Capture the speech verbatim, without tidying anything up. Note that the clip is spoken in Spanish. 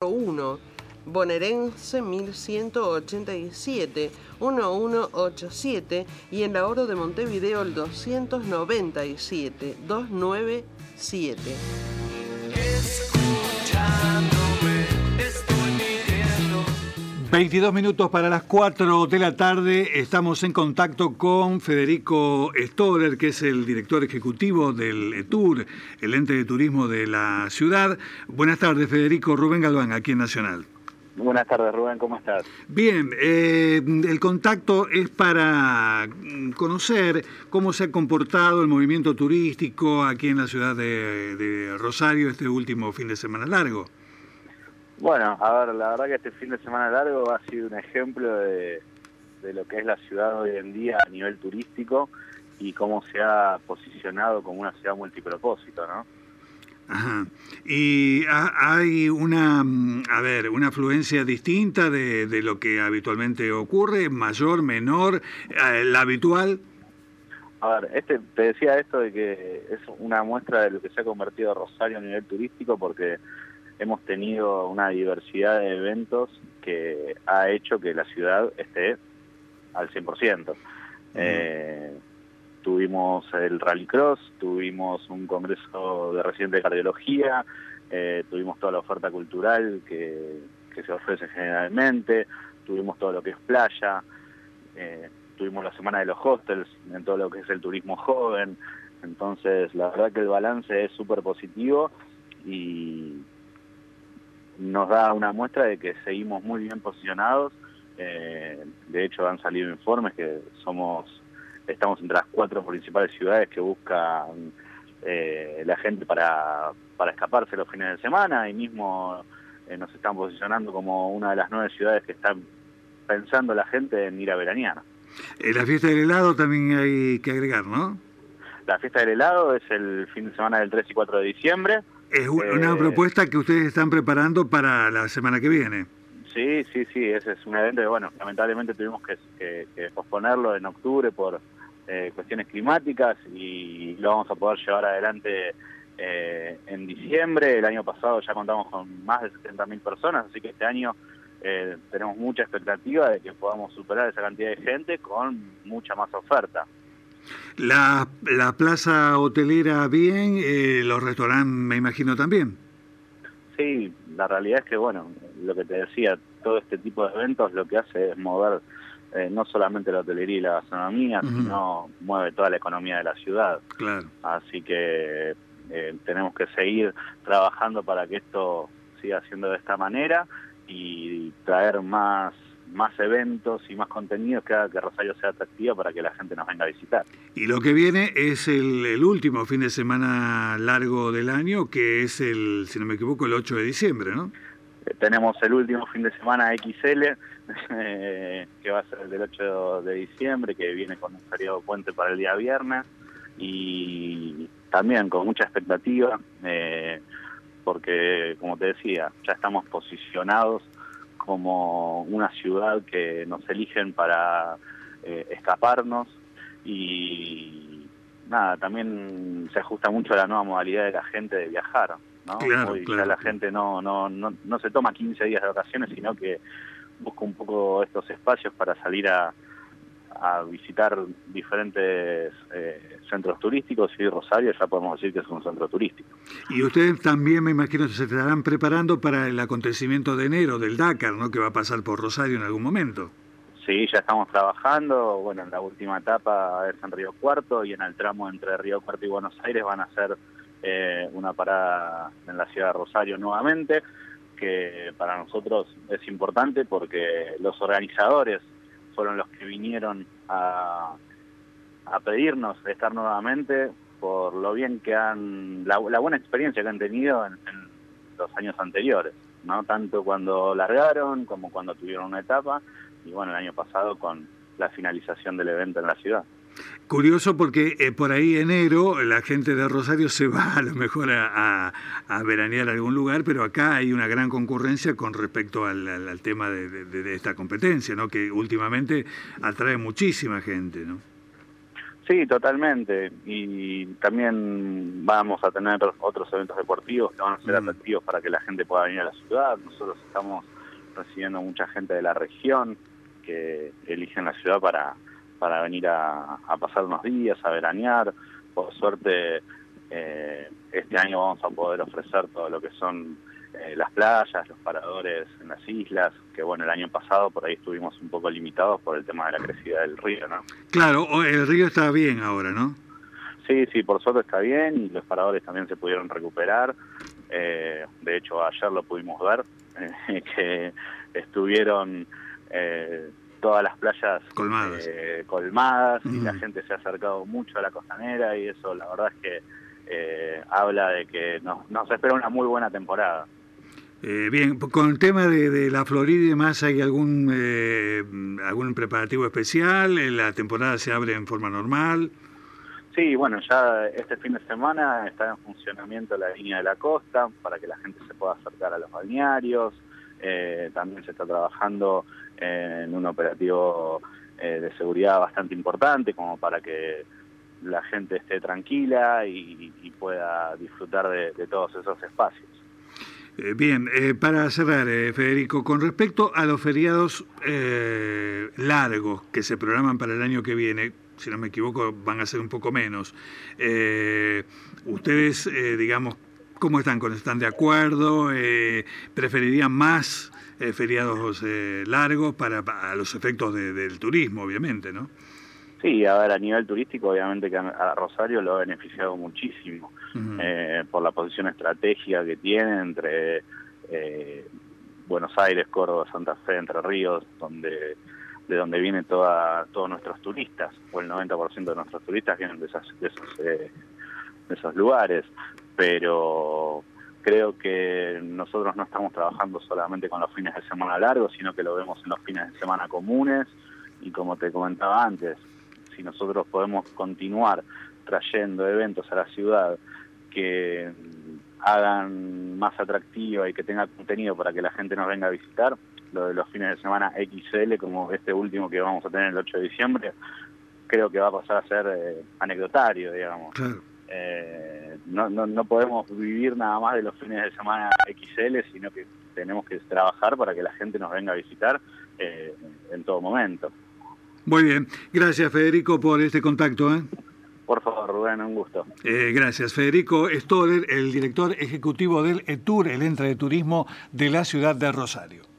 uno, Bonaerense mil ciento ochenta y siete, uno uno ocho siete y en la Oro de Montevideo el doscientos noventa y siete, doscientos noventa y siete. veintidós minutos para las cuatro de la tarde. Estamos en contacto con Federico Stoller, que es el director ejecutivo del ETUR, el ente de turismo de la ciudad. Buenas tardes, Federico. Rubén Galván, aquí en Nacional. Buenas tardes, Rubén, ¿cómo estás? Bien, eh, el contacto es para conocer cómo se ha comportado el movimiento turístico aquí en la ciudad de, de Rosario este último fin de semana largo. Bueno, a ver, la verdad que este fin de semana largo ha sido un ejemplo de, de lo que es la ciudad hoy en día a nivel turístico y cómo se ha posicionado como una ciudad multipropósito, ¿no? Ajá. Y hay una, a ver, una afluencia distinta de, de lo que habitualmente ocurre, mayor, menor, eh, la habitual. A ver, este, te decía esto de que es una muestra de lo que se ha convertido Rosario a nivel turístico porque hemos tenido una diversidad de eventos que ha hecho que la ciudad esté al cien por ciento. Uh-huh. Eh, tuvimos el Rallycross, tuvimos un congreso de residentes de cardiología, eh, tuvimos toda la oferta cultural que, que se ofrece generalmente, tuvimos todo lo que es playa, eh, tuvimos la semana de los hostels en todo lo que es el turismo joven. Entonces, la verdad que el balance es súper positivo y nos da una muestra de que seguimos muy bien posicionados. Eh, de hecho, han salido informes que somos estamos entre las cuatro principales ciudades que buscan eh, la gente para, para escaparse los fines de semana, y mismo eh, nos están posicionando como una de las nueve ciudades que están pensando la gente en ir a veranear. Eh, la fiesta del helado también hay que agregar, ¿no? La fiesta del helado es el fin de semana del tres y cuatro de diciembre. Es una eh, propuesta que ustedes están preparando para la semana que viene. Sí, sí, sí, ese es un evento que, bueno, lamentablemente tuvimos que, que, que posponerlo en octubre por eh, cuestiones climáticas y lo vamos a poder llevar adelante eh, en diciembre. El año pasado ya contamos con más de setenta mil personas, así que este año eh, tenemos mucha expectativa de que podamos superar esa cantidad de gente con mucha más oferta. La, la plaza hotelera bien, eh, los restaurantes me imagino también. Sí, la realidad es que, bueno, lo que te decía, todo este tipo de eventos lo que hace es mover eh, no solamente la hotelería y la gastronomía, uh-huh. sino mueve toda la economía de la ciudad. Claro. Así que eh, tenemos que seguir trabajando para que esto siga siendo de esta manera y traer más más eventos y más contenidos que haga que Rosario sea atractiva para que la gente nos venga a visitar. Y lo que viene es el, el último fin de semana largo del año, que es el, si no me equivoco, el ocho de diciembre, ¿no? Eh, tenemos el último fin de semana equis ele, eh, que va a ser el del ocho de diciembre, que viene con un feriado puente para el día viernes, y también con mucha expectativa, eh, porque, como te decía, ya estamos posicionados como una ciudad que nos eligen para eh, escaparnos y nada, también se ajusta mucho a la nueva modalidad de la gente de viajar, ¿no? Claro, Hoy claro. ya la gente no, no, no, no se toma quince días de vacaciones, sino que busca un poco estos espacios para salir a, a visitar diferentes eh, centros turísticos, y Rosario ya podemos decir que es un centro turístico. Y ustedes también, me imagino, se estarán preparando para el acontecimiento de enero del Dakar, ¿no?, que va a pasar por Rosario en algún momento. Sí, ya estamos trabajando. Bueno, en la última etapa es en Río Cuarto, y en el tramo entre Río Cuarto y Buenos Aires van a hacer eh, una parada en la ciudad de Rosario nuevamente, que para nosotros es importante porque los organizadores fueron los que vinieron a, a pedirnos estar nuevamente por lo bien que han, la, la buena experiencia que han tenido en, en los años anteriores, ¿no? Tanto cuando largaron como cuando tuvieron una etapa, y bueno, el año pasado con la finalización del evento en la ciudad. Curioso porque eh, por ahí enero la gente de Rosario se va a lo mejor a, a, a veranear a algún lugar, pero acá hay una gran concurrencia con respecto al, al, al tema de, de, de esta competencia, ¿no?, que últimamente atrae muchísima gente, ¿no? Sí, totalmente. Y también vamos a tener otros eventos deportivos que van a ser atractivos para que la gente pueda venir a la ciudad. Nosotros estamos recibiendo mucha gente de la región que eligen la ciudad para, para venir a, a pasar unos días, a veranear. Por suerte, eh, este año vamos a poder ofrecer todo lo que son eh, las playas, los paradores en las islas, que bueno, el año pasado por ahí estuvimos un poco limitados por el tema de la crecida del río, ¿no? Claro, el río está bien ahora, ¿no? Sí, sí, por suerte está bien y los paradores también se pudieron recuperar. Eh, de hecho, ayer lo pudimos ver, eh, que estuvieron eh, todas las playas colmadas, eh, colmadas mm. y la gente se ha acercado mucho a la costanera y eso la verdad es que eh, habla de que nos, nos espera una muy buena temporada. Eh, bien, con el tema de, de la Florida y demás, ¿hay algún, eh, algún preparativo especial? ¿La temporada se abre en forma normal? Sí, bueno, ya este fin de semana está en funcionamiento la línea de la costa para que la gente se pueda acercar a los balnearios. Eh, también se está trabajando en un operativo eh, de seguridad bastante importante como para que la gente esté tranquila y, y pueda disfrutar de, de todos esos espacios. Eh, bien, eh, para cerrar, eh, Federico, con respecto a los feriados eh, largos que se programan para el año que viene, si no me equivoco, van a ser un poco menos. Eh, ustedes, eh, digamos, ¿cómo están? ¿Están de acuerdo? Eh, ¿Preferirían más eh, feriados eh, largos para, para los efectos de, del turismo, obviamente, no? Sí, a ver, a nivel turístico, obviamente que a Rosario lo ha beneficiado muchísimo uh-huh. eh, por la posición estratégica que tiene entre eh, Buenos Aires, Córdoba, Santa Fe, Entre Ríos, donde de donde vienen toda, todos nuestros turistas, o el noventa por ciento de nuestros turistas vienen de, esas, de, esos, eh, de esos lugares, pero creo que nosotros no estamos trabajando solamente con los fines de semana largos, sino que lo vemos en los fines de semana comunes, y como te comentaba antes, si nosotros podemos continuar trayendo eventos a la ciudad que hagan más atractiva y que tenga contenido para que la gente nos venga a visitar, lo de los fines de semana equis ele, como este último que vamos a tener el ocho de diciembre, creo que va a pasar a ser eh, anecdotario, digamos. Claro. Eh, no, no, no podemos vivir nada más de los fines de semana equis ele, sino que tenemos que trabajar para que la gente nos venga a visitar eh, en todo momento. Muy bien. Gracias, Federico, por este contacto, ¿eh? Por favor, Rubén, un gusto. Eh, gracias. Federico Stoller, el director ejecutivo del ETUR, el Ente de Turismo de la ciudad de Rosario.